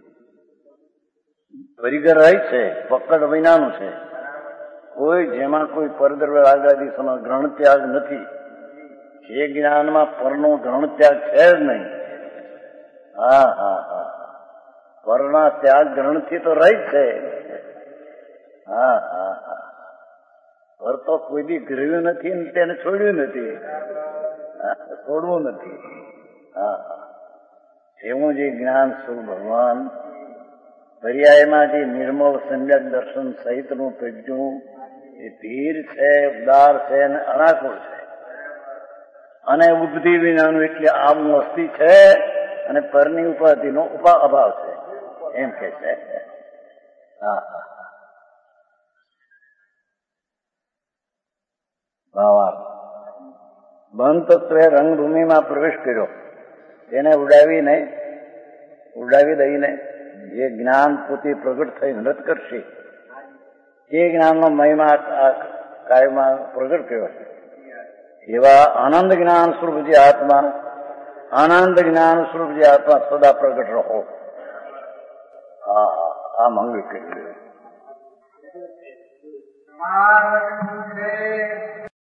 પરિગર રહી છે, પકડ વિનાનું છે. કોઈ જેમાં કોઈ પરદ્રવ્ય રાગાદિશોનો ગ્રહણ ત્યાગ નથી. જે જ્ઞાનમાં પરનો ગ્રહણ ત્યાગ છે જ નહીં. હા હા હા, પરના ત્યાગ ગ્રહણથી તો રહી છે. હા હા હા, પર તો કોઈ બી ગ્રહ્યું નથી ને તેને છોડ્યું નથી, છોડવું નથી. હા હા, એવું જે જ્ઞાન સ્વરૂપ ભગવાન પર્યાયમાં જે નિર્મળ સમ્યક દર્શન સહિતનું પ્રજ્ઞું એ ધીર છે, ઉદાર છે અને અનાકુળ છે અને ઉપધિ વિનાનું એટલે આમ વસ્તી છે અને પરની ઉપાધિનો અભાવ છે એમ કે છે. હા હા, ભાવાર્થ બંધ તત્વે રંગભૂમિમાં પ્રવેશ કર્યો, તેને ઉડાવી દઈને જે જ્ઞાન પોતે પ્રગટ થઈ નૃત કરશે તે જ્ઞાનનો મહિમા કાયમાં પ્રગટ કર્યો છે. એવા આનંદ જ્ઞાન સ્વરૂપ જે આત્મા, આનંદ જ્ઞાન સ્વરૂપ જે આત્મા સદા પ્રગટ રહો. હા હા, આ મંગળ કરી